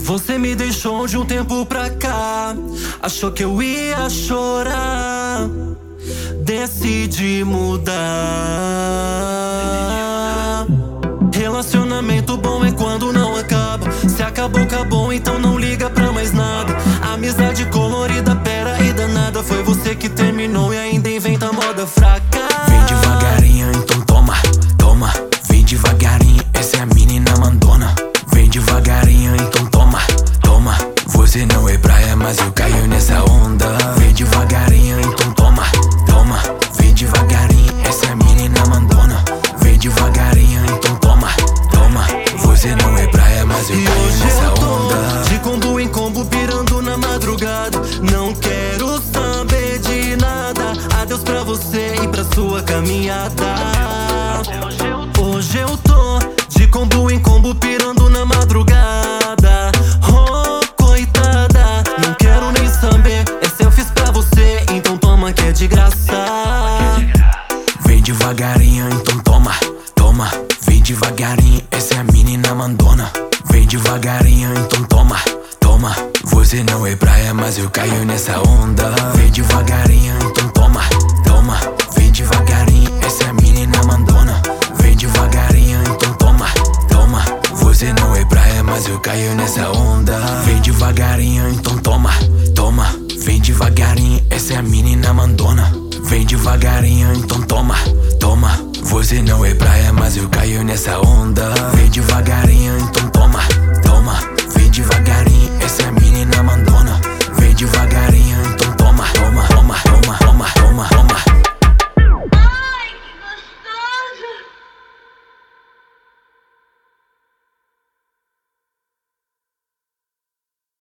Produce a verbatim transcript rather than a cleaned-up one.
Você me deixou de um tempo pra cá, achou que eu ia chorar, decidi mudar. Relacionamento bom é quando não acaba. Se acabou, acabou, então não liga pra mais nada. Amizade colorida, pera e danada. Foi você que terminou e ainda inventa moda fraca. Vem devagarinho, então toma, toma. Vem devagarinho, essa é a menina mandona. Vem devagarinho, então toma, toma. Você não é praia, mas eu caio nessa onda. Vem devagarinho, então toma, toma. Vem devagarinho, essa é a menina mandona. Vem devagarinho, então toma, toma. Você não é praia, mas eu E caio hoje nessa eu tô onda. de combo em combo, pirando na madrugada. Não quero saber de nada. Adeus pra você e pra sua caminhada. Hoje eu tô de combo em combo, pirando na madrugada. Oh, coitada, não quero nem saber. Essa eu fiz pra você, então toma que é de graça. Vem devagarinho, então toma, toma. Vem devagarinho, essa é a menina mandona. Vem devagarinho, então toma, toma. Você não é praia, mas eu caio nessa onda. Vem devagarinho, então toma, toma. Vem devagarinho, essa é a menina mandona. Vem devagarinho, então toma, toma. Você não é praia, mas eu caio nessa onda. Vem devagarinho, então toma, toma. Vem devagarinho, essa é a menina mandona. Vem devagarinho, então toma, toma. Você não é praia, mas eu caio nessa onda. Vem devagarinho.